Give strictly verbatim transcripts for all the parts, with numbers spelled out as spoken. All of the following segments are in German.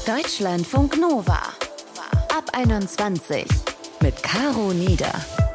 Deutschlandfunk Nova. Ab einundzwanzig mit Caro Nieder.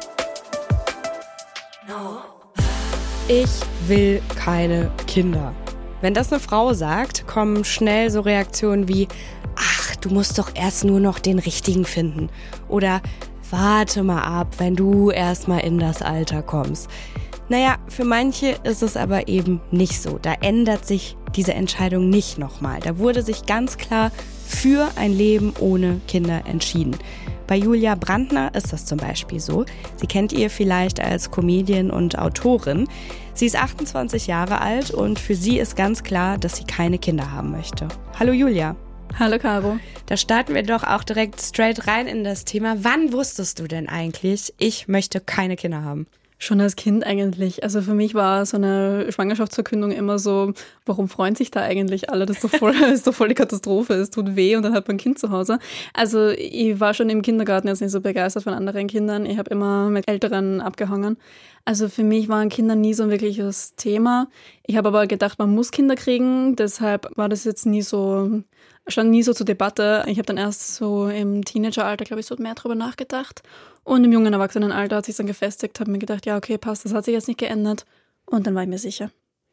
Ich will keine Kinder. Wenn das eine Frau sagt, kommen schnell so Reaktionen wie: Ach, du musst doch erst nur noch den Richtigen finden. Oder warte mal ab, wenn du erst mal in das Alter kommst. Naja, für manche ist es aber eben nicht so. Da ändert sich diese Entscheidung nicht nochmal. Da wurde sich ganz klar für ein Leben ohne Kinder entschieden. Bei Julia Brandner ist das zum Beispiel so. Sie kennt ihr vielleicht als Comedian und Autorin. Sie ist achtundzwanzig Jahre alt und für sie ist ganz klar, dass sie keine Kinder haben möchte. Hallo Julia. Hallo Caro. Da starten wir doch auch direkt straight rein in das Thema. Wann wusstest du denn eigentlich, ich möchte keine Kinder haben? Schon als Kind eigentlich. Also für mich war so eine Schwangerschaftsverkündung immer so, warum freuen sich da eigentlich alle? Das ist doch voll, das ist doch voll die Katastrophe. Es tut weh und dann hat man ein Kind zu Hause. Also ich war schon im Kindergarten jetzt nicht so begeistert von anderen Kindern. Ich habe immer mit Älteren abgehangen. Also für mich waren Kinder nie so ein wirkliches Thema. Ich habe aber gedacht, man muss Kinder kriegen. Deshalb war das jetzt nie so, stand nie so zur Debatte. Ich habe dann erst so im Teenageralter, glaube ich, so mehr drüber nachgedacht. Und im jungen Erwachsenenalter hat sich dann gefestigt, habe mir gedacht, ja, okay, passt, das hat sich jetzt nicht geändert. Und dann war ich mir sicher.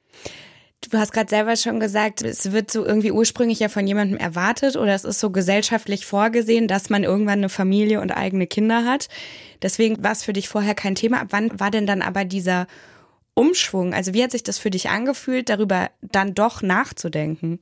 Du hast gerade selber schon gesagt, es wird so irgendwie ursprünglich ja von jemandem erwartet oder es ist so gesellschaftlich vorgesehen, dass man irgendwann eine Familie und eigene Kinder hat. Deswegen war es für dich vorher kein Thema. Ab wann war denn dann aber dieser Umschwung? Also wie hat sich das für dich angefühlt, darüber dann doch nachzudenken?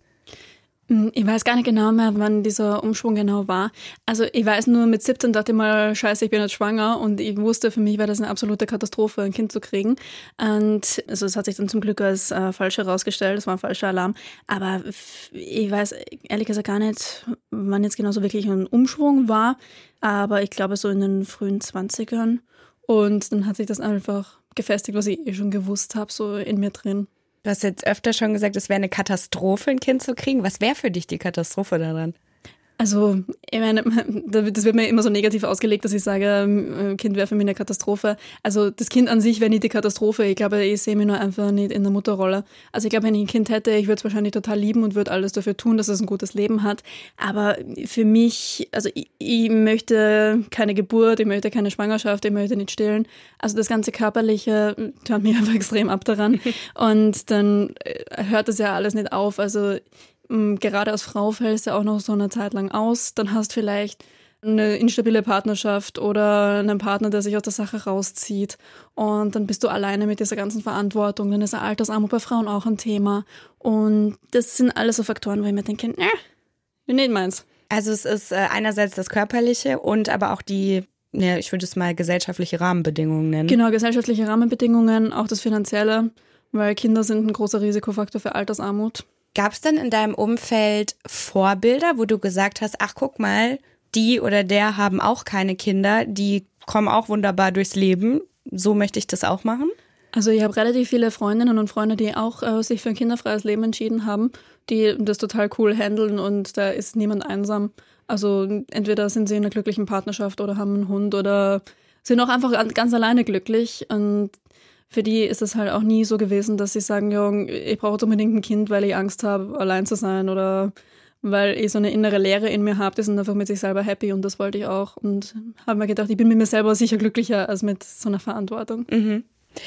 Ich weiß gar nicht genau mehr, wann dieser Umschwung genau war. Also ich weiß nur, mit siebzehn dachte ich mal, scheiße, ich bin jetzt schwanger und ich wusste, für mich wäre das eine absolute Katastrophe, ein Kind zu kriegen. Und also es hat sich dann zum Glück als äh, falsch herausgestellt, das war ein falscher Alarm. Aber ich weiß ehrlich gesagt gar nicht, wann jetzt genau so wirklich ein Umschwung war. Aber ich glaube so in den frühen Zwanzigern. Und dann hat sich das einfach gefestigt, was ich eh schon gewusst habe, so in mir drin. Du hast jetzt öfter schon gesagt, es wäre eine Katastrophe, ein Kind zu kriegen. Was wäre für dich die Katastrophe daran? Also, ich meine, das wird mir immer so negativ ausgelegt, dass ich sage, ein Kind wäre für mich eine Katastrophe. Also, das Kind an sich wäre nicht die Katastrophe. Ich glaube, ich sehe mich nur einfach nicht in der Mutterrolle. Also, ich glaube, wenn ich ein Kind hätte, ich würde es wahrscheinlich total lieben und würde alles dafür tun, dass es ein gutes Leben hat. Aber für mich, also, ich, ich möchte keine Geburt, ich möchte keine Schwangerschaft, ich möchte nicht stillen. Also, das ganze Körperliche hört mich einfach extrem ab daran. Und dann hört das ja alles nicht auf. Also, gerade als Frau fällst du ja auch noch so eine Zeit lang aus. Dann hast du vielleicht eine instabile Partnerschaft oder einen Partner, der sich aus der Sache rauszieht. Und dann bist du alleine mit dieser ganzen Verantwortung. Dann ist eine Altersarmut bei Frauen auch ein Thema. Und das sind alles so Faktoren, wo ich mir denke, ne, nicht meins. Also es ist einerseits das Körperliche und aber auch die, ja, ich würde es mal gesellschaftliche Rahmenbedingungen nennen. Genau, gesellschaftliche Rahmenbedingungen, auch das Finanzielle, weil Kinder sind ein großer Risikofaktor für Altersarmut. Gab es denn in deinem Umfeld Vorbilder, wo du gesagt hast, ach guck mal, die oder der haben auch keine Kinder, die kommen auch wunderbar durchs Leben, so möchte ich das auch machen? Also ich habe relativ viele Freundinnen und Freunde, die auch äh, sich für ein kinderfreies Leben entschieden haben, die das total cool handeln und da ist niemand einsam. Also entweder sind sie in einer glücklichen Partnerschaft oder haben einen Hund oder sind auch einfach ganz alleine glücklich und für die ist es halt auch nie so gewesen, dass sie sagen, ja, ich brauche jetzt unbedingt ein Kind, weil ich Angst habe, allein zu sein oder weil ich so eine innere Leere in mir habe. Die sind einfach mit sich selber happy und das wollte ich auch. Und habe mir gedacht, ich bin mit mir selber sicher glücklicher als mit so einer Verantwortung. Mhm.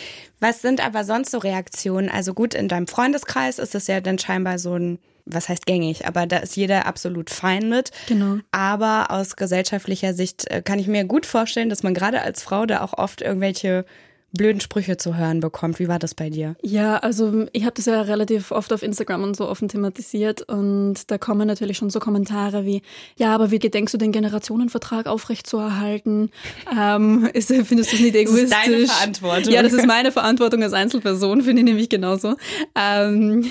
Was sind aber sonst so Reaktionen? Also gut, in deinem Freundeskreis ist das ja dann scheinbar so ein, was heißt gängig, aber da ist jeder absolut fein mit. Genau. Aber aus gesellschaftlicher Sicht kann ich mir gut vorstellen, dass man gerade als Frau da auch oft irgendwelche blöden Sprüche zu hören bekommt. Wie war das bei dir? Ja, also ich habe das ja relativ oft auf Instagram und so offen thematisiert und da kommen natürlich schon so Kommentare wie, ja, aber wie gedenkst du den Generationenvertrag aufrechtzuerhalten? ähm, ist, findest du es nicht egoistisch? Das ist deine Verantwortung. Ja, das ist meine Verantwortung als Einzelperson, finde ich nämlich genauso. Ähm,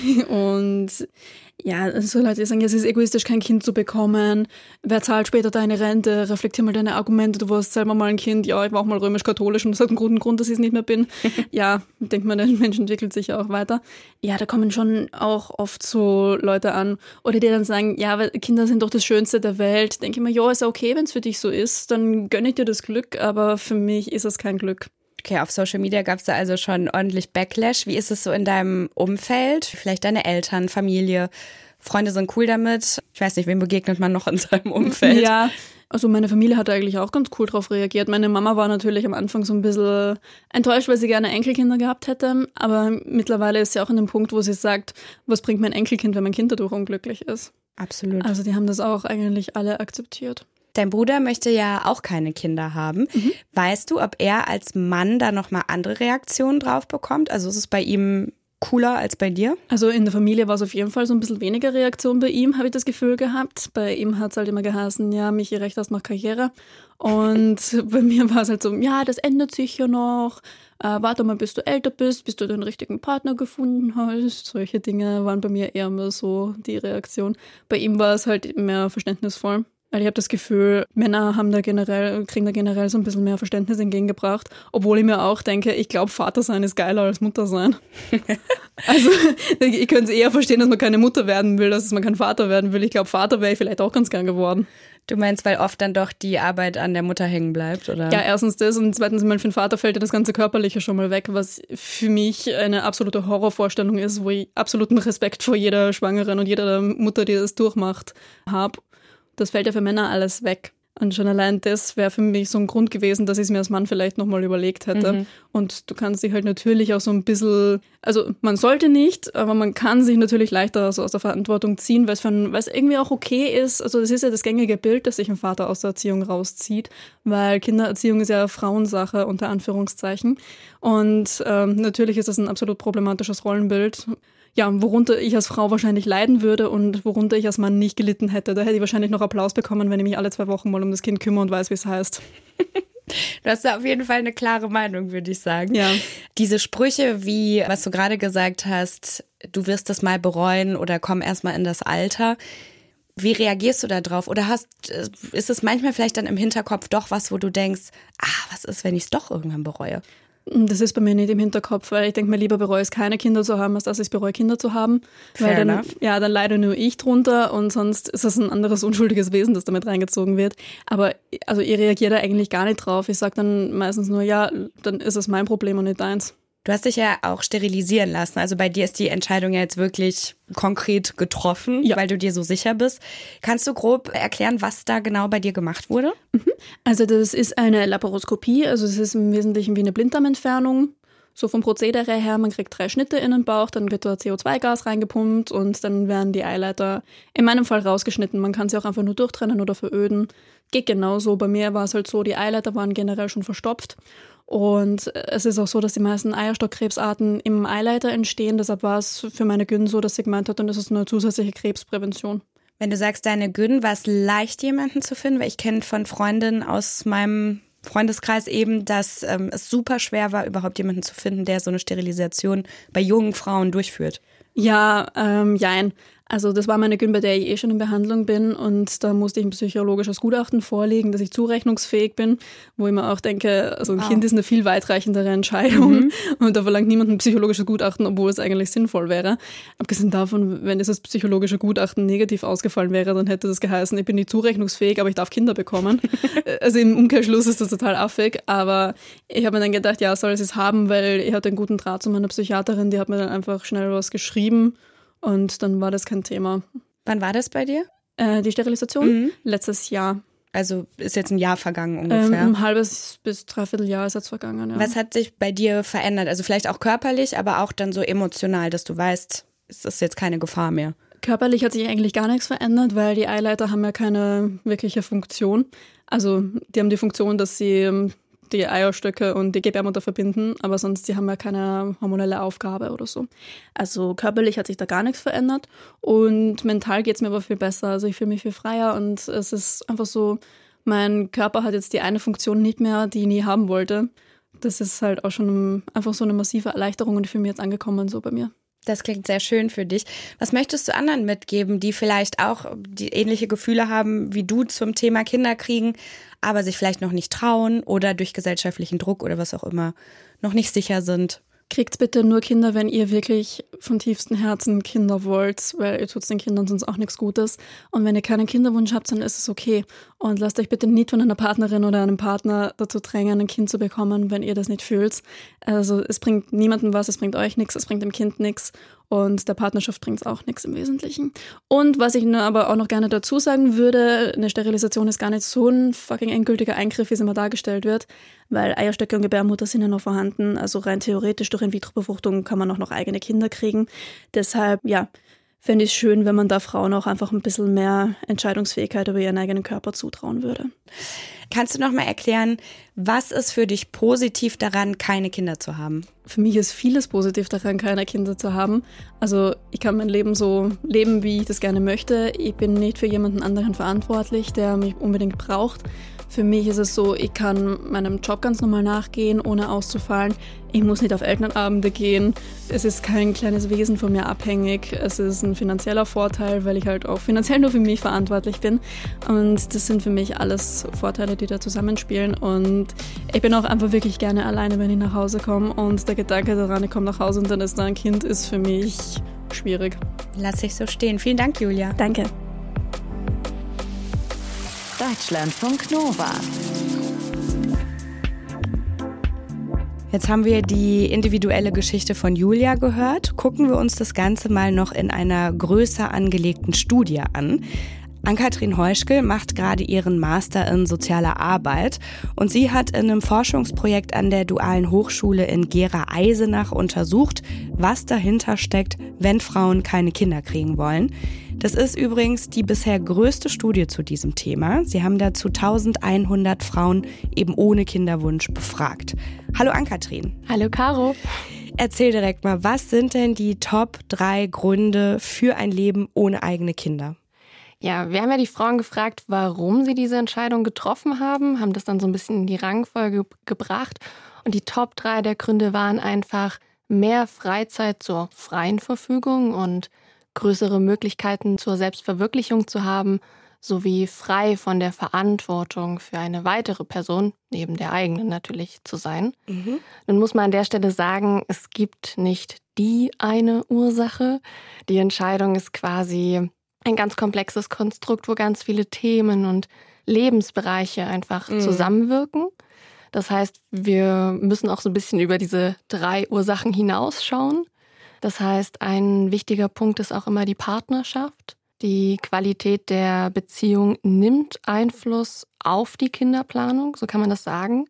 und ja, so Leute, die sagen, ja, es ist egoistisch, kein Kind zu bekommen. Wer zahlt später deine Rente? Reflektier mal deine Argumente. Du warst selber mal ein Kind. Ja, ich war auch mal römisch-katholisch und das hat einen guten Grund, dass ich es nicht mehr bin. Ja, denkt man, der Mensch entwickelt sich ja auch weiter. Ja, da kommen schon auch oft so Leute an. Oder die dann sagen, ja, weil Kinder sind doch das Schönste der Welt. Denke ich mir, ja, ist ja okay, wenn es für dich so ist. Dann gönne ich dir das Glück, aber für mich ist es kein Glück. Okay, auf Social Media gab es da also schon ordentlich Backlash. Wie ist es so in deinem Umfeld? Vielleicht deine Eltern, Familie? Freunde sind cool damit. Ich weiß nicht, wem begegnet man noch in seinem Umfeld? Ja, also meine Familie hat eigentlich auch ganz cool drauf reagiert. Meine Mama war natürlich am Anfang so ein bisschen enttäuscht, weil sie gerne Enkelkinder gehabt hätte. Aber mittlerweile ist sie auch an dem Punkt, wo sie sagt, was bringt mein Enkelkind, wenn mein Kind dadurch unglücklich ist. Absolut. Also die haben das auch eigentlich alle akzeptiert. Dein Bruder möchte ja auch keine Kinder haben. Mhm. Weißt du, ob er als Mann da nochmal andere Reaktionen drauf bekommt? Also ist es bei ihm cooler als bei dir? Also in der Familie war es auf jeden Fall so ein bisschen weniger Reaktion bei ihm, habe ich das Gefühl gehabt. Bei ihm hat es halt immer geheißen, ja, Michi, recht hast, mach Karriere. Und bei mir war es halt so, ja, das ändert sich ja noch. Äh, warte mal, bis du älter bist, bis du den richtigen Partner gefunden hast. Solche Dinge waren bei mir eher immer so die Reaktion. Bei ihm war es halt mehr verständnisvoll. Weil ich habe das Gefühl, Männer haben da generell, kriegen da generell so ein bisschen mehr Verständnis entgegengebracht. Obwohl ich mir auch denke, ich glaube, Vater sein ist geiler als Mutter sein. Also ich könnte es eher verstehen, dass man keine Mutter werden will, als dass man kein Vater werden will. Ich glaube, Vater wäre ich vielleicht auch ganz gern geworden. Du meinst, weil oft dann doch die Arbeit an der Mutter hängen bleibt, oder? Ja, erstens das und zweitens mal für den Vater fällt ja das ganze Körperliche schon mal weg, was für mich eine absolute Horrorvorstellung ist, wo ich absoluten Respekt vor jeder Schwangeren und jeder Mutter, die das durchmacht, habe. Das fällt ja für Männer alles weg. Und schon allein das wäre für mich so ein Grund gewesen, dass ich es mir als Mann vielleicht nochmal überlegt hätte. Mhm. Und du kannst dich halt natürlich auch so ein bisschen, also man sollte nicht, aber man kann sich natürlich leichter so aus der Verantwortung ziehen, weil es, für, weil es irgendwie auch okay ist. Also das ist ja das gängige Bild, dass sich ein Vater aus der Erziehung rauszieht, weil Kindererziehung ist ja Frauensache unter Anführungszeichen. Und ähm, natürlich ist das ein absolut problematisches Rollenbild. Ja, worunter ich als Frau wahrscheinlich leiden würde und worunter ich als Mann nicht gelitten hätte. Da hätte ich wahrscheinlich noch Applaus bekommen, wenn ich mich alle zwei Wochen mal um das Kind kümmere und weiß, wie es heißt. Du hast da auf jeden Fall eine klare Meinung, würde ich sagen. Ja. Diese Sprüche, wie was du gerade gesagt hast, du wirst das mal bereuen oder komm erst mal in das Alter. Wie reagierst du da drauf? Oder hast, ist es manchmal vielleicht dann im Hinterkopf doch was, wo du denkst, ah, was ist, wenn ich es doch irgendwann bereue? Das ist bei mir nicht im Hinterkopf, weil ich denke mir, lieber bereue es, keine Kinder zu haben, als dass ich es bereue, Kinder zu haben. Fair weil dann, enough. Ja, dann leide nur ich drunter und sonst ist das ein anderes unschuldiges Wesen, das damit reingezogen wird. Aber also ich reagiere da eigentlich gar nicht drauf. Ich sage dann meistens nur, ja, dann ist es mein Problem und nicht deins. Du hast dich ja auch sterilisieren lassen. Also bei dir ist die Entscheidung ja jetzt wirklich konkret getroffen, ja, weil du dir so sicher bist. Kannst du grob erklären, was da genau bei dir gemacht wurde? Also das ist eine Laparoskopie. Also es ist im Wesentlichen wie eine Blinddarmentfernung. So vom Prozedere her, man kriegt drei Schnitte in den Bauch, dann wird da C O zwei Gas reingepumpt und dann werden die Eileiter in meinem Fall rausgeschnitten. Man kann sie auch einfach nur durchtrennen oder veröden. Geht genauso. Bei mir war es halt so, die Eileiter waren generell schon verstopft. Und es ist auch so, dass die meisten Eierstockkrebsarten im Eileiter entstehen. Deshalb war es für meine Gyn so, dass sie gemeint hat, und das ist eine zusätzliche Krebsprävention. Wenn du sagst, deine Gyn, war es leicht, jemanden zu finden? Weil ich kenne von Freundinnen aus meinem Freundeskreis eben, dass ähm, es super schwer war, überhaupt jemanden zu finden, der so eine Sterilisation bei jungen Frauen durchführt. Ja, ähm, jein. Also das war meine Gyn, bei der ich eh schon in Behandlung bin und da musste ich ein psychologisches Gutachten vorlegen, dass ich zurechnungsfähig bin, wo ich mir auch denke, also ein wow. Kind ist eine viel weitreichendere Entscheidung mhm. und da verlangt niemand ein psychologisches Gutachten, obwohl es eigentlich sinnvoll wäre. Abgesehen davon, wenn dieses psychologische Gutachten negativ ausgefallen wäre, dann hätte das geheißen, ich bin nicht zurechnungsfähig, aber ich darf Kinder bekommen. Also im Umkehrschluss ist das total affig, aber ich habe mir dann gedacht, ja, soll ich es haben, weil ich hatte einen guten Draht zu meiner Psychiaterin, die hat mir dann einfach schnell was geschrieben. Und dann war das kein Thema. Wann war das bei dir? Äh, die Sterilisation? Mhm. Letztes Jahr. Also ist jetzt ein Jahr vergangen ungefähr? Ähm, ein halbes bis dreiviertel Jahr ist jetzt vergangen, ja. Was hat sich bei dir verändert? Also vielleicht auch körperlich, aber auch dann so emotional, dass du weißt, es ist jetzt keine Gefahr mehr. Körperlich hat sich eigentlich gar nichts verändert, weil die Eileiter haben ja keine wirkliche Funktion. Also die haben die Funktion, dass sie die Eierstöcke und die Gebärmutter verbinden, aber sonst, die haben ja keine hormonelle Aufgabe oder so. Also körperlich hat sich da gar nichts verändert und mental geht es mir aber viel besser. Also ich fühle mich viel freier und es ist einfach so, mein Körper hat jetzt die eine Funktion nicht mehr, die ich nie haben wollte. Das ist halt auch schon einfach so eine massive Erleichterung und ich fühle mich jetzt angekommen so bei mir. Das klingt sehr schön für dich. Was möchtest du anderen mitgeben, die vielleicht auch die ähnliche Gefühle haben wie du zum Thema Kinderkriegen, aber sich vielleicht noch nicht trauen oder durch gesellschaftlichen Druck oder was auch immer noch nicht sicher sind? Kriegt bitte nur Kinder, wenn ihr wirklich von tiefstem Herzen Kinder wollt, weil ihr tut den Kindern sonst auch nichts Gutes. Und wenn ihr keinen Kinderwunsch habt, dann ist es okay. Und lasst euch bitte nicht von einer Partnerin oder einem Partner dazu drängen, ein Kind zu bekommen, wenn ihr das nicht fühlt. Also es bringt niemandem was, es bringt euch nichts, es bringt dem Kind nichts. und der Partnerschaft bringt es auch nichts im Wesentlichen. Und was ich nur aber auch noch gerne dazu sagen würde, eine Sterilisation ist gar nicht so ein fucking endgültiger Eingriff, wie es immer dargestellt wird, weil Eierstöcke und Gebärmutter sind ja noch vorhanden, also rein theoretisch durch In-vitro-Befruchtung kann man auch noch eigene Kinder kriegen. Deshalb, ja, fände ich es schön, wenn man da Frauen auch einfach ein bisschen mehr Entscheidungsfähigkeit über ihren eigenen Körper zutrauen würde. Kannst du noch mal erklären, was ist für dich positiv daran, keine Kinder zu haben? Für mich ist vieles positiv daran, keine Kinder zu haben. Also ich kann mein Leben so leben, wie ich das gerne möchte. Ich bin nicht für jemanden anderen verantwortlich, der mich unbedingt braucht. Für mich ist es so, ich kann meinem Job ganz normal nachgehen, ohne auszufallen. Ich muss nicht auf Elternabende gehen. Es ist kein kleines Wesen von mir abhängig. Es ist ein finanzieller Vorteil, weil ich halt auch finanziell nur für mich verantwortlich bin. Und das sind für mich alles Vorteile, die da zusammenspielen. Und ich bin auch einfach wirklich gerne alleine, wenn ich nach Hause komme. Und der Gedanke daran, ich komme nach Hause und dann ist da ein Kind, ist für mich schwierig. Lass ich so stehen. Vielen Dank, Julia. Danke. Deutschlandfunk Nova. Jetzt haben wir die individuelle Geschichte von Julia gehört. Gucken wir uns das Ganze mal noch in einer größer angelegten Studie an. Ann-Kathrin Heuschkel macht gerade ihren Master in sozialer Arbeit und sie hat in einem Forschungsprojekt an der Dualen Hochschule in Gera-Eisenach untersucht, was dahinter steckt, wenn Frauen keine Kinder kriegen wollen. Das ist übrigens die bisher größte Studie zu diesem Thema. Sie haben dazu eintausendeinhundert Frauen eben ohne Kinderwunsch befragt. Hallo Ann-Kathrin. Hallo Caro. Erzähl direkt mal, was sind denn die Top drei Gründe für ein Leben ohne eigene Kinder? Ja, wir haben ja die Frauen gefragt, warum sie diese Entscheidung getroffen haben, haben das dann so ein bisschen in die Rangfolge gebracht. Und die Top drei der Gründe waren einfach mehr Freizeit zur freien Verfügung und größere Möglichkeiten zur Selbstverwirklichung zu haben, sowie frei von der Verantwortung für eine weitere Person, neben der eigenen natürlich, zu sein. Mhm. Nun muss man an der Stelle sagen, es gibt nicht die eine Ursache. Die Entscheidung ist quasi ein ganz komplexes Konstrukt, wo ganz viele Themen und Lebensbereiche einfach mhm. zusammenwirken. Das heißt, wir müssen auch so ein bisschen über diese drei Ursachen hinausschauen. Das heißt, ein wichtiger Punkt ist auch immer die Partnerschaft. Die Qualität der Beziehung nimmt Einfluss auf die Kinderplanung, so kann man das sagen.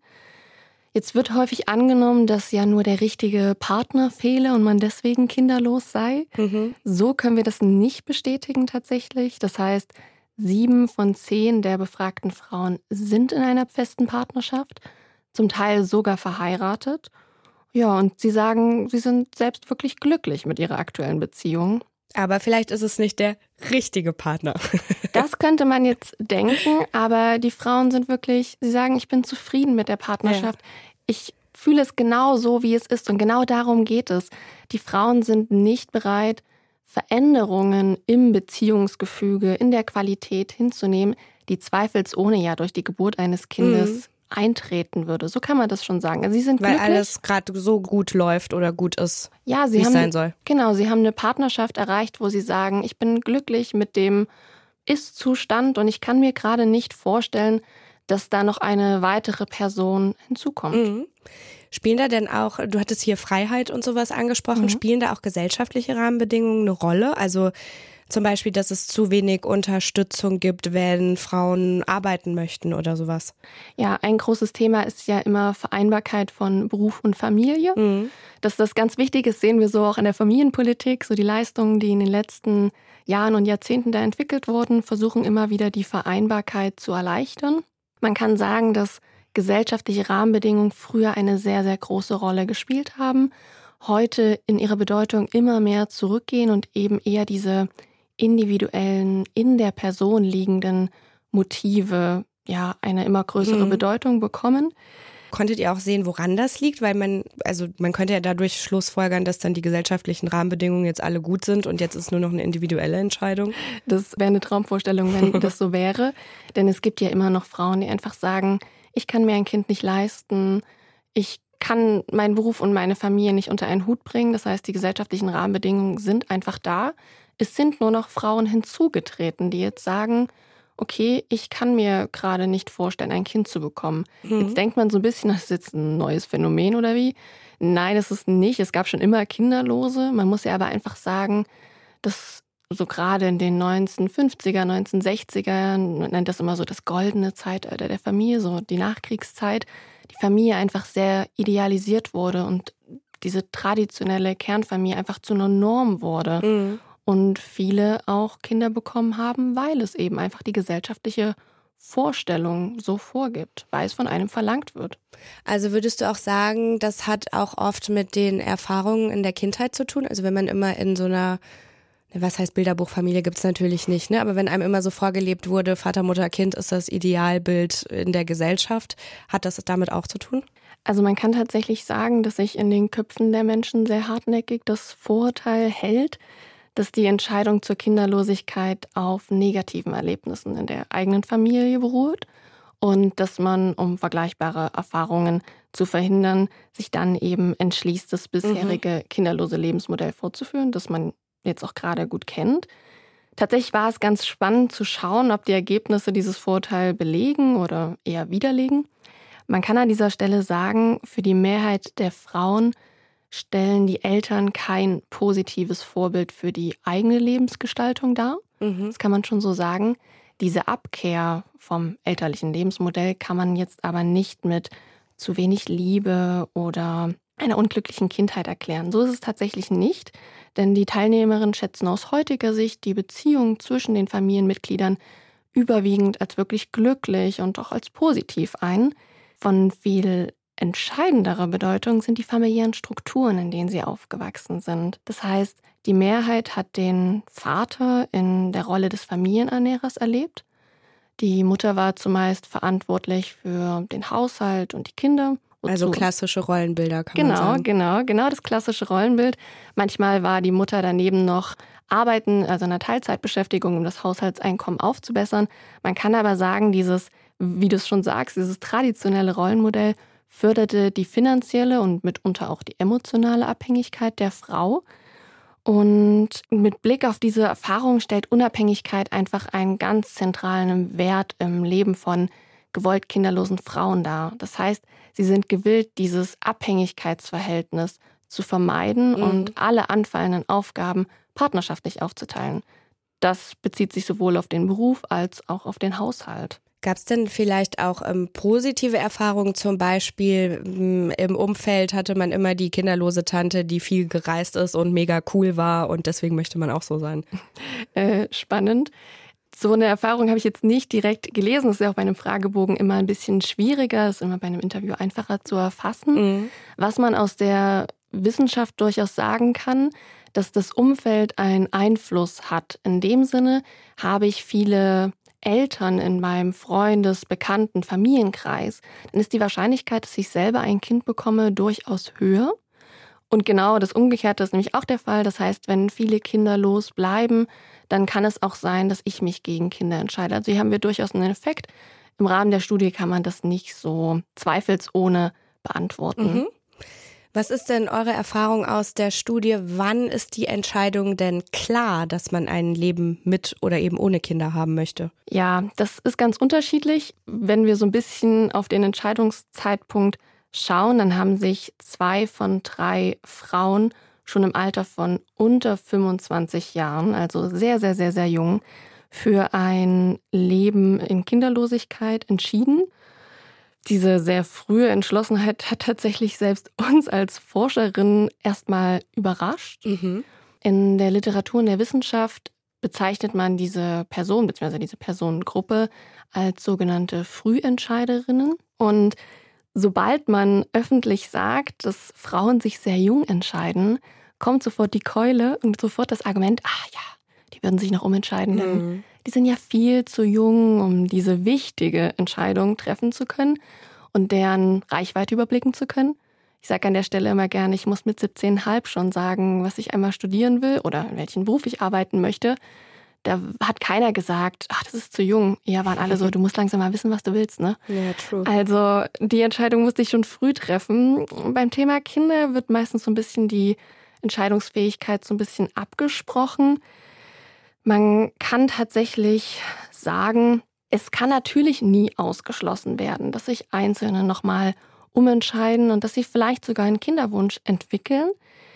Jetzt wird häufig angenommen, dass ja nur der richtige Partner fehle und man deswegen kinderlos sei. Mhm. So können wir das nicht bestätigen tatsächlich. Das heißt, sieben von zehn der befragten Frauen sind in einer festen Partnerschaft, zum Teil sogar verheiratet. Ja, und sie sagen, sie sind selbst wirklich glücklich mit ihrer aktuellen Beziehung. Aber vielleicht ist es nicht der richtige Partner. Das könnte man jetzt denken, aber die Frauen sind wirklich, sie sagen, ich bin zufrieden mit der Partnerschaft. Ja. Ich fühle es genau so, wie es ist und genau darum geht es. Die Frauen sind nicht bereit, Veränderungen im Beziehungsgefüge, in der Qualität hinzunehmen, die zweifelsohne ja durch die Geburt eines Kindes mhm. eintreten würde. So kann man das schon sagen. Also sie sind Weil glücklich. alles gerade so gut läuft oder gut ist, ja, sie wie haben, es sein soll. Genau, sie haben eine Partnerschaft erreicht, wo sie sagen, ich bin glücklich mit dem Ist-Zustand und ich kann mir gerade nicht vorstellen, dass da noch eine weitere Person hinzukommt. Mhm. Spielen da denn auch, du hattest hier Freiheit und sowas angesprochen, mhm. spielen da auch gesellschaftliche Rahmenbedingungen eine Rolle? Also zum Beispiel, dass es zu wenig Unterstützung gibt, wenn Frauen arbeiten möchten oder sowas. Ja, ein großes Thema ist ja immer Vereinbarkeit von Beruf und Familie. Mhm. Dass das ganz wichtig ist, sehen wir so auch in der Familienpolitik. So die Leistungen, die in den letzten Jahren und Jahrzehnten da entwickelt wurden, versuchen immer wieder die Vereinbarkeit zu erleichtern. Man kann sagen, dass gesellschaftliche Rahmenbedingungen früher eine sehr, sehr große Rolle gespielt haben, heute in ihrer Bedeutung immer mehr zurückgehen und eben eher diese individuellen, in der Person liegenden Motive ja eine immer größere mhm. Bedeutung bekommen. Konntet ihr auch sehen, woran das liegt? Weil man, also man könnte ja dadurch schlussfolgern, dass dann die gesellschaftlichen Rahmenbedingungen jetzt alle gut sind und jetzt ist nur noch eine individuelle Entscheidung. Das wäre eine Traumvorstellung, wenn das so wäre. Denn es gibt ja immer noch Frauen, die einfach sagen, ich kann mir ein Kind nicht leisten, ich kann meinen Beruf und meine Familie nicht unter einen Hut bringen. Das heißt, die gesellschaftlichen Rahmenbedingungen sind einfach da. Es sind nur noch Frauen hinzugetreten, die jetzt sagen, okay, ich kann mir gerade nicht vorstellen, ein Kind zu bekommen. Mhm. Jetzt denkt man so ein bisschen, das ist jetzt ein neues Phänomen oder wie? Nein, das ist nicht. Es gab schon immer Kinderlose. Man muss ja aber einfach sagen, dass so gerade in den neunzehnhundertfünfziger, neunzehnhundertsechziger, man nennt das immer so das goldene Zeitalter der Familie, so die Nachkriegszeit, die Familie einfach sehr idealisiert wurde und diese traditionelle Kernfamilie einfach zu einer Norm wurde. Mhm. Und viele auch Kinder bekommen haben, weil es eben einfach die gesellschaftliche Vorstellung so vorgibt, weil es von einem verlangt wird. Also würdest du auch sagen, das hat auch oft mit den Erfahrungen in der Kindheit zu tun? Also wenn man immer in so einer, was heißt Bilderbuchfamilie, gibt es natürlich nicht, ne? Aber wenn einem immer so vorgelebt wurde, Vater, Mutter, Kind ist das Idealbild in der Gesellschaft, hat das damit auch zu tun? Also man kann tatsächlich sagen, dass sich in den Köpfen der Menschen sehr hartnäckig das Vorurteil hält, dass die Entscheidung zur Kinderlosigkeit auf negativen Erlebnissen in der eigenen Familie beruht und dass man, um vergleichbare Erfahrungen zu verhindern, sich dann eben entschließt, das bisherige kinderlose Lebensmodell fortzuführen, das man jetzt auch gerade gut kennt. Tatsächlich war es ganz spannend zu schauen, ob die Ergebnisse dieses Vorurteil belegen oder eher widerlegen. Man kann an dieser Stelle sagen, für die Mehrheit der Frauen stellen die Eltern kein positives Vorbild für die eigene Lebensgestaltung dar. Mhm. Das kann man schon so sagen. Diese Abkehr vom elterlichen Lebensmodell kann man jetzt aber nicht mit zu wenig Liebe oder einer unglücklichen Kindheit erklären. So ist es tatsächlich nicht, denn die Teilnehmerinnen schätzen aus heutiger Sicht die Beziehung zwischen den Familienmitgliedern überwiegend als wirklich glücklich und auch als positiv ein. Von viel entscheidenderer Bedeutung sind die familiären Strukturen, in denen sie aufgewachsen sind. Das heißt, die Mehrheit hat den Vater in der Rolle des Familienernährers erlebt. Die Mutter war zumeist verantwortlich für den Haushalt und die Kinder. Also klassische Rollenbilder, kann genau, man sagen. Genau, genau, genau das klassische Rollenbild. Manchmal war die Mutter daneben noch arbeiten, also in einer Teilzeitbeschäftigung, um das Haushaltseinkommen aufzubessern. Man kann aber sagen, dieses, wie du es schon sagst, dieses traditionelle Rollenmodell förderte die finanzielle und mitunter auch die emotionale Abhängigkeit der Frau. Und mit Blick auf diese Erfahrung stellt Unabhängigkeit einfach einen ganz zentralen Wert im Leben von gewollt kinderlosen Frauen dar. Das heißt, sie sind gewillt, dieses Abhängigkeitsverhältnis zu vermeiden mhm. und alle anfallenden Aufgaben partnerschaftlich aufzuteilen. Das bezieht sich sowohl auf den Beruf als auch auf den Haushalt. Gab es denn vielleicht auch ähm, positive Erfahrungen, zum Beispiel ähm, im Umfeld hatte man immer die kinderlose Tante, die viel gereist ist und mega cool war und deswegen möchte man auch so sein? Äh, spannend. So eine Erfahrung habe ich jetzt nicht direkt gelesen. Das ist ja auch bei einem Fragebogen immer ein bisschen schwieriger, das ist immer bei einem Interview einfacher zu erfassen. Mhm. Was man aus der Wissenschaft durchaus sagen kann, dass das Umfeld einen Einfluss hat. In dem Sinne habe ich viele Eltern in meinem Freundes-, Bekannten-, Familienkreis, dann ist die Wahrscheinlichkeit, dass ich selber ein Kind bekomme, durchaus höher. Und genau das Umgekehrte ist nämlich auch der Fall. Das heißt, wenn viele kinderlos bleiben, dann kann es auch sein, dass ich mich gegen Kinder entscheide. Also hier haben wir durchaus einen Effekt. Im Rahmen der Studie kann man das nicht so zweifelsohne beantworten. Mhm. Was ist denn eure Erfahrung aus der Studie? Wann ist die Entscheidung denn klar, dass man ein Leben mit oder eben ohne Kinder haben möchte? Ja, das ist ganz unterschiedlich. Wenn wir so ein bisschen auf den Entscheidungszeitpunkt schauen, dann haben sich zwei von drei Frauen schon im Alter von unter fünfundzwanzig Jahren, also sehr, sehr, sehr, sehr jung, für ein Leben in Kinderlosigkeit entschieden. Diese sehr frühe Entschlossenheit hat tatsächlich selbst uns als Forscherinnen erstmal überrascht. Mhm. In der Literatur und der Wissenschaft bezeichnet man diese Person bzw. diese Personengruppe als sogenannte Frühentscheiderinnen. Und sobald man öffentlich sagt, dass Frauen sich sehr jung entscheiden, kommt sofort die Keule und sofort das Argument, ah ja, die würden sich noch umentscheiden, denn Mhm. die sind ja viel zu jung, um diese wichtige Entscheidung treffen zu können und deren Reichweite überblicken zu können. Ich sage an der Stelle immer gerne, ich muss mit siebzehn Komma fünf schon sagen, was ich einmal studieren will oder in welchen Beruf ich arbeiten möchte. Da hat keiner gesagt, ach, das ist zu jung. Ja, waren alle so, du musst langsam mal wissen, was du willst, ne? Ja, true. Also die Entscheidung musste ich schon früh treffen. Beim Thema Kinder wird meistens so ein bisschen die Entscheidungsfähigkeit so ein bisschen abgesprochen. Man kann tatsächlich sagen, Es kann natürlich nie ausgeschlossen werden, dass sich Einzelne nochmal umentscheiden und dass sie vielleicht sogar einen Kinderwunsch entwickeln.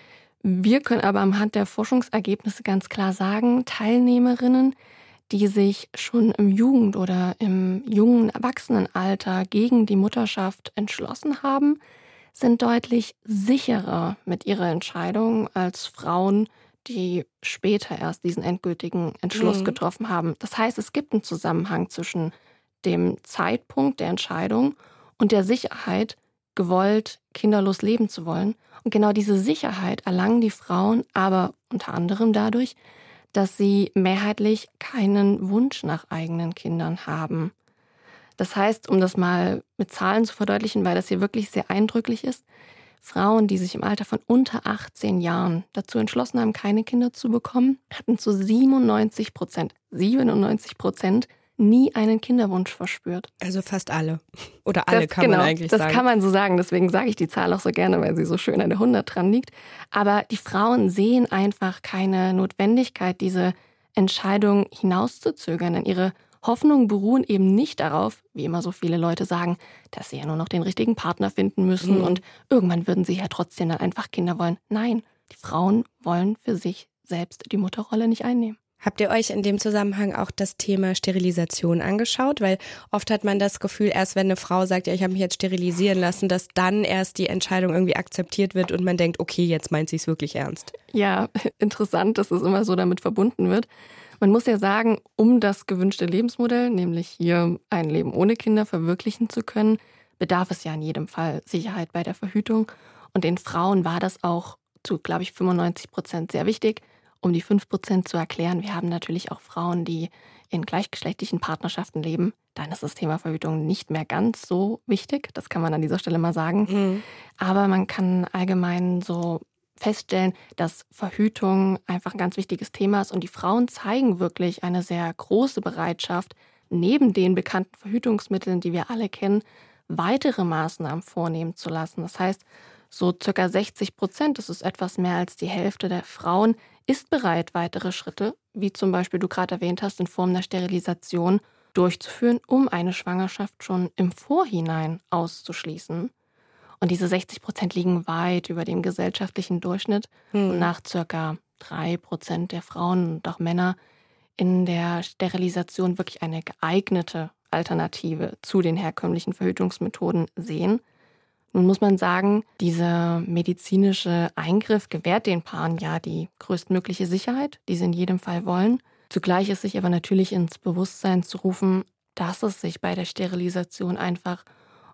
Wir können aber anhand der Forschungsergebnisse ganz klar sagen, Teilnehmerinnen, die sich schon im Jugend- oder im jungen Erwachsenenalter gegen die Mutterschaft entschlossen haben, sind deutlich sicherer mit ihrer Entscheidung als Frauen, die später erst diesen endgültigen Entschluss mhm. getroffen haben. Das heißt, es gibt einen Zusammenhang zwischen dem Zeitpunkt der Entscheidung und der Sicherheit, gewollt, kinderlos leben zu wollen. Und genau diese Sicherheit erlangen die Frauen aber unter anderem dadurch, dass sie mehrheitlich keinen Wunsch nach eigenen Kindern haben. Das heißt, um das mal mit Zahlen zu verdeutlichen, weil das hier wirklich sehr eindrücklich ist, Frauen, die sich im Alter von unter achtzehn Jahren dazu entschlossen haben, keine Kinder zu bekommen, hatten zu siebenundneunzig Prozent, siebenundneunzig Prozent nie einen Kinderwunsch verspürt. Also fast alle. Oder alle das, kann genau, man eigentlich das sagen. Das kann man so sagen, deswegen sage ich die Zahl auch so gerne, weil sie so schön an der hundert dran liegt. Aber die Frauen sehen einfach keine Notwendigkeit, diese Entscheidung hinauszuzögern. Denn ihre Hoffnungen beruhen eben nicht darauf, wie immer so viele Leute sagen, dass sie ja nur noch den richtigen Partner finden müssen mhm. und irgendwann würden sie ja trotzdem dann einfach Kinder wollen. Nein, die Frauen wollen für sich selbst die Mutterrolle nicht einnehmen. Habt ihr euch in dem Zusammenhang auch das Thema Sterilisation angeschaut? Weil oft hat man das Gefühl, erst wenn eine Frau sagt, ja, ich habe mich jetzt sterilisieren lassen, dass dann erst die Entscheidung irgendwie akzeptiert wird und man denkt, okay, jetzt meint sie es wirklich ernst. Ja, interessant, dass es immer so damit verbunden wird. Man muss ja sagen, um das gewünschte Lebensmodell, nämlich hier ein Leben ohne Kinder verwirklichen zu können, bedarf es ja in jedem Fall Sicherheit bei der Verhütung. Und den Frauen war das auch zu, glaube ich, fünfundneunzig Prozent sehr wichtig. Um die fünf Prozent zu erklären, wir haben natürlich auch Frauen, die in gleichgeschlechtlichen Partnerschaften leben. Dann ist das Thema Verhütung nicht mehr ganz so wichtig. Das kann man an dieser Stelle mal sagen. Mhm. Aber man kann allgemein so feststellen, dass Verhütung einfach ein ganz wichtiges Thema ist. Und die Frauen zeigen wirklich eine sehr große Bereitschaft, neben den bekannten Verhütungsmitteln, die wir alle kennen, weitere Maßnahmen vornehmen zu lassen. Das heißt, so circa sechzig Prozent, das ist etwas mehr als die Hälfte der Frauen, ist bereit, weitere Schritte, wie zum Beispiel du gerade erwähnt hast, in Form der Sterilisation durchzuführen, um eine Schwangerschaft schon im Vorhinein auszuschließen. Und diese sechzig Prozent liegen weit über dem gesellschaftlichen Durchschnitt. Hm. Und nach circa drei Prozent der Frauen und auch Männer in der Sterilisation wirklich eine geeignete Alternative zu den herkömmlichen Verhütungsmethoden sehen. Nun muss man sagen, dieser medizinische Eingriff gewährt den Paaren ja die größtmögliche Sicherheit, die sie in jedem Fall wollen. Zugleich ist sich aber natürlich ins Bewusstsein zu rufen, dass es sich bei der Sterilisation einfach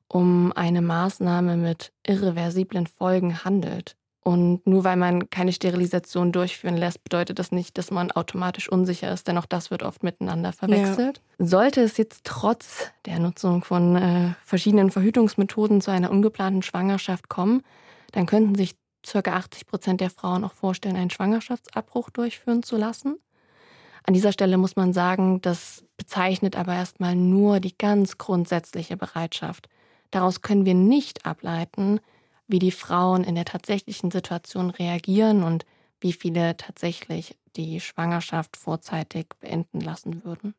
um eine Maßnahme mit irreversiblen Folgen handelt. Und nur weil man keine Sterilisation durchführen lässt, bedeutet das nicht, dass man automatisch unsicher ist, denn auch das wird oft miteinander verwechselt. Ja. Sollte es jetzt trotz der Nutzung von äh, verschiedenen Verhütungsmethoden zu einer ungeplanten Schwangerschaft kommen, dann könnten sich ca. achtzig Prozent der Frauen auch vorstellen, einen Schwangerschaftsabbruch durchführen zu lassen. An dieser Stelle muss man sagen, das bezeichnet aber erstmal nur die ganz grundsätzliche Bereitschaft. Daraus können wir nicht ableiten, wie die Frauen in der tatsächlichen Situation reagieren und wie viele tatsächlich die Schwangerschaft vorzeitig beenden lassen würden.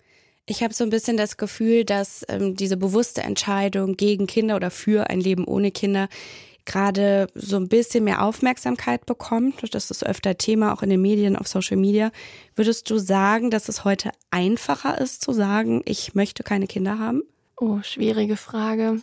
Ich habe so ein bisschen das Gefühl, dass ähm, diese bewusste Entscheidung gegen Kinder oder für ein Leben ohne Kinder gerade so ein bisschen mehr Aufmerksamkeit bekommt. Das ist öfter Thema, auch in den Medien, auf Social Media. Würdest du sagen, dass es heute einfacher ist zu sagen, ich möchte keine Kinder haben? Oh, schwierige Frage.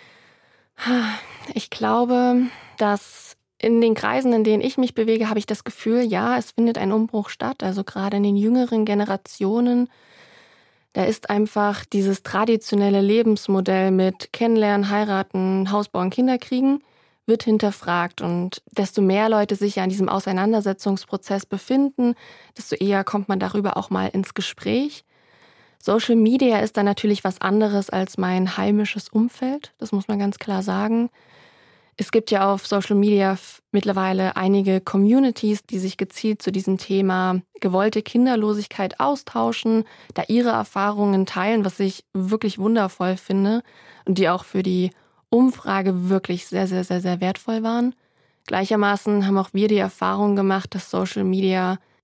Ich glaube, dass in den Kreisen, in denen ich mich bewege, habe ich das Gefühl, ja, es findet ein Umbruch statt. Also gerade in den jüngeren Generationen, da ist einfach dieses traditionelle Lebensmodell mit Kennenlernen, heiraten, Haus bauen, Kinder kriegen, wird hinterfragt. Und desto mehr Leute sich ja an diesem Auseinandersetzungsprozess befinden, desto eher kommt man darüber auch mal ins Gespräch. Social Media ist dann natürlich was anderes als mein heimisches Umfeld, das muss man ganz klar sagen. Es gibt ja auf Social Media mittlerweile einige Communities, die sich gezielt zu diesem Thema gewollte Kinderlosigkeit austauschen, da ihre Erfahrungen teilen, was ich wirklich wundervoll finde und die auch für die Umfrage wirklich sehr, sehr, sehr, sehr wertvoll waren. Gleichermaßen haben auch wir die Erfahrung gemacht, dass Social Media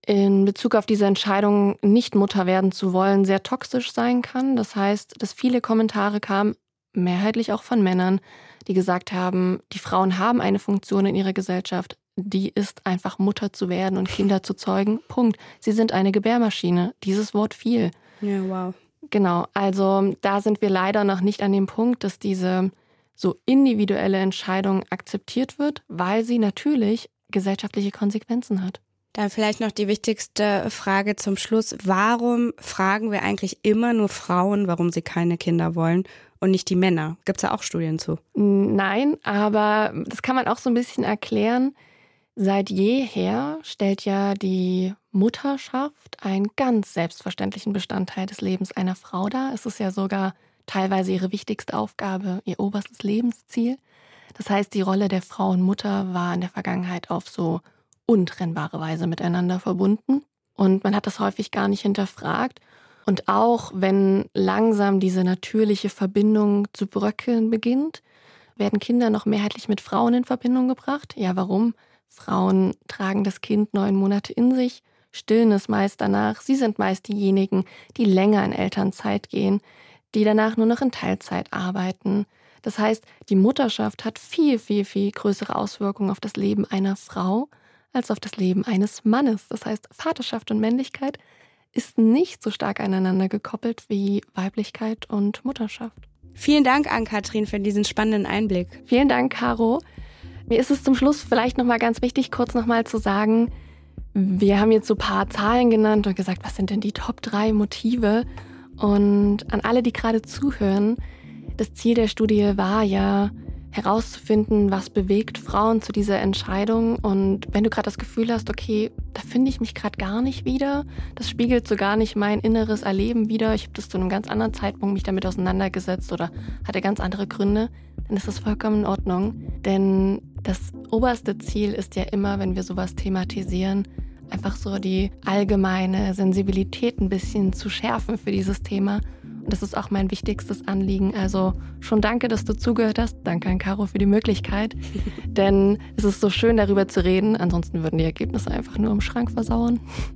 in Bezug auf diese Entscheidung, nicht Mutter werden zu wollen, sehr toxisch sein kann. Das heißt, dass viele Kommentare kamen, mehrheitlich auch von Männern, die gesagt haben, die Frauen haben eine Funktion in ihrer Gesellschaft, die ist einfach Mutter zu werden und Kinder zu zeugen. Punkt. Sie sind eine Gebärmaschine. Dieses Wort fiel. Ja, wow. Genau, also da sind wir leider noch nicht an dem Punkt, dass diese so individuelle Entscheidung akzeptiert wird, weil sie natürlich gesellschaftliche Konsequenzen hat. Dann vielleicht noch die wichtigste Frage zum Schluss. Warum fragen wir eigentlich immer nur Frauen, warum sie keine Kinder wollen und nicht die Männer? Gibt es da auch Studien zu? Nein, aber das kann man auch so ein bisschen erklären. Seit jeher stellt ja die Mutterschaft einen ganz selbstverständlichen Bestandteil des Lebens einer Frau dar. Es ist ja sogar teilweise ihre wichtigste Aufgabe, ihr oberstes Lebensziel. Das heißt, die Rolle der Frau und Mutter war in der Vergangenheit auf so untrennbare Weise miteinander verbunden. Und man hat das häufig gar nicht hinterfragt. Und auch wenn langsam diese natürliche Verbindung zu bröckeln beginnt, werden Kinder noch mehrheitlich mit Frauen in Verbindung gebracht. Ja, warum? Frauen tragen das Kind neun Monate in sich, stillen es meist danach. Sie sind meist diejenigen, die länger in Elternzeit gehen, die danach nur noch in Teilzeit arbeiten. Das heißt, die Mutterschaft hat viel, viel, viel größere Auswirkungen auf das Leben einer Frau als auf das Leben eines Mannes. Das heißt, Vaterschaft und Männlichkeit ist nicht so stark aneinander gekoppelt wie Weiblichkeit und Mutterschaft. Vielen Dank, Ann-Kathrin, für diesen spannenden Einblick. Vielen Dank, Caro. Mir ist es zum Schluss vielleicht nochmal ganz wichtig, kurz nochmal zu sagen, wir haben jetzt so ein paar Zahlen genannt und gesagt, was sind denn die Top drei Motive? Und an alle, die gerade zuhören, das Ziel der Studie war ja, herauszufinden, was bewegt Frauen zu dieser Entscheidung. Und wenn du gerade das Gefühl hast, okay, da finde ich mich gerade gar nicht wieder, das spiegelt so gar nicht mein inneres Erleben wider, ich habe das zu einem ganz anderen Zeitpunkt mich damit auseinandergesetzt oder hatte ganz andere Gründe, dann ist das vollkommen in Ordnung. Denn das oberste Ziel ist ja immer, wenn wir sowas thematisieren, einfach so die allgemeine Sensibilität ein bisschen zu schärfen für dieses Thema. Und das ist auch mein wichtigstes Anliegen. Also schon danke, dass du zugehört hast. Danke an Caro für die Möglichkeit. Denn es ist so schön, darüber zu reden. Ansonsten würden die Ergebnisse einfach nur im Schrank versauern.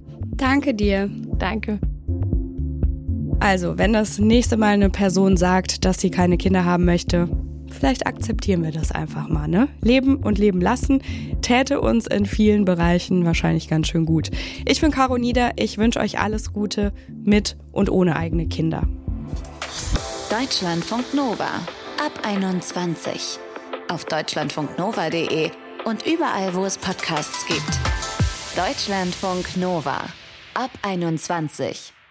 Danke dir. Danke. Also, wenn das nächste Mal eine Person sagt, dass sie keine Kinder haben möchte, vielleicht akzeptieren wir das einfach mal, ne? Leben und leben lassen täte uns in vielen Bereichen wahrscheinlich ganz schön gut. Ich bin Caro Nieder. Ich wünsche euch alles Gute mit und ohne eigene Kinder. Deutschlandfunk Nova ab einundzwanzig. Auf deutschlandfunk nova punkt de und überall, wo es Podcasts gibt. Deutschlandfunk Nova ab einundzwanzig.